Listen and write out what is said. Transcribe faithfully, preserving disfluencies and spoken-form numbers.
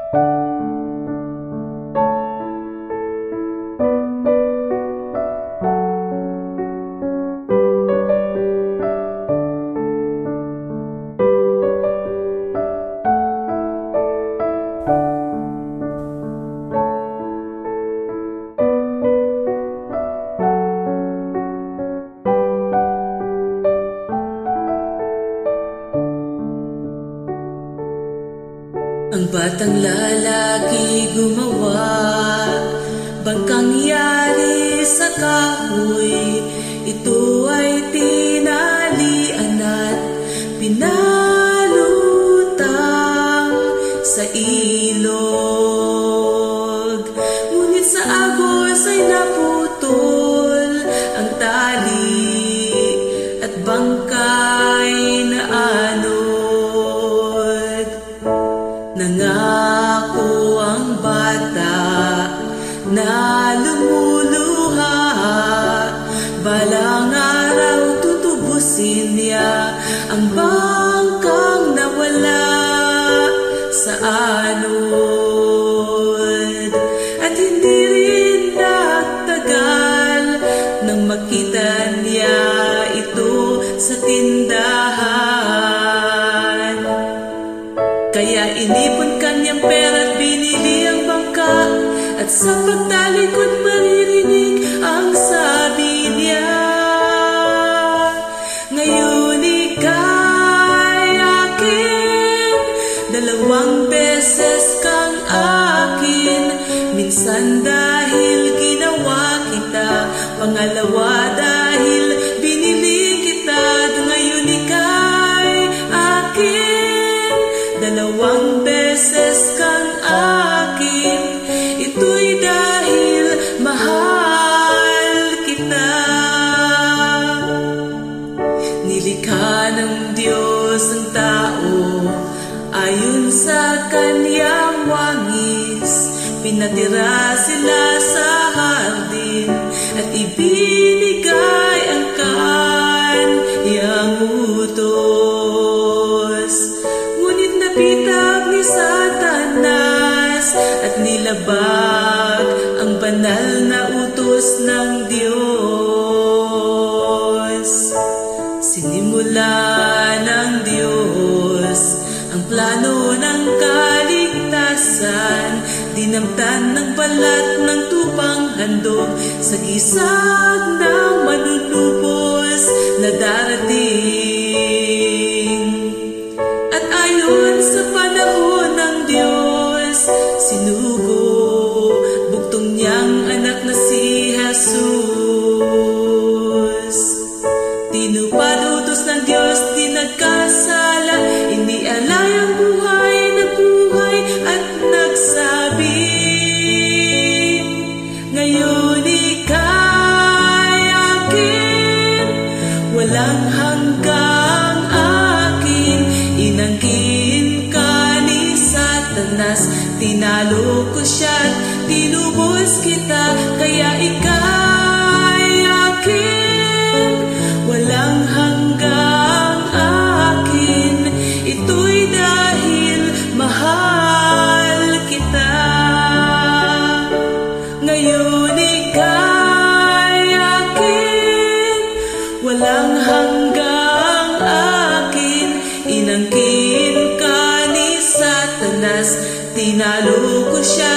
Ang batang lalaki gumawa, bangkang yari sa kahoy. Ito ay tinalian at pinalutang sa ilog. Ngunit sa agos ay naputol ang tali at bangkay na anod. Nangako ang bata na lumuluha, balang araw tutubusin niya ang bangkang nawala sa anod. At hindi rin nagtagal nang makita niya ito sa tindahan. Kaya inipon kanyang pera at binili ang bangka, at sa pagtalikod maririnig ang sabi niya, ngayon ika'y akin, dalawang beses kang akin. Minsan dahil ginawa kita, pangalawa dahil binili kita. Ngayon ika'y akin, dalawang beses kang akin. Ito'y dahil mahal kita. Nilikha ng Diyos ang tao ayon sa kanyang wangis. Pinatira sila sa hardin at ibinigay ang kanyang utos. Ngunit napitag ni Satanas at nilabag ang banal na utos ng Diyos. Sinimula ng Diyos ang plano ng kaligtasan, dinamtan ng balat ng tupang handog sa gisag ng manunubos na darating. At ayon sa panahon ng Diyos, sinugo buktong niyang anak na si Jesus. Tinupad utos ng Diyos, di nagkasala, inialay ang buhay na buhay at nagsabi, ngayon ika'y akin, walang hanggang akin. Inangkin ka ni Satanas, tinalo ko siya't tinubos kita. Kaya ika'y akin, walang hanggang akin. Ito'y dahil mahal kita. Ngayon ika'y akin, walang hanggang akin. Inangkin ka ni Satanas, tinalo ko siya.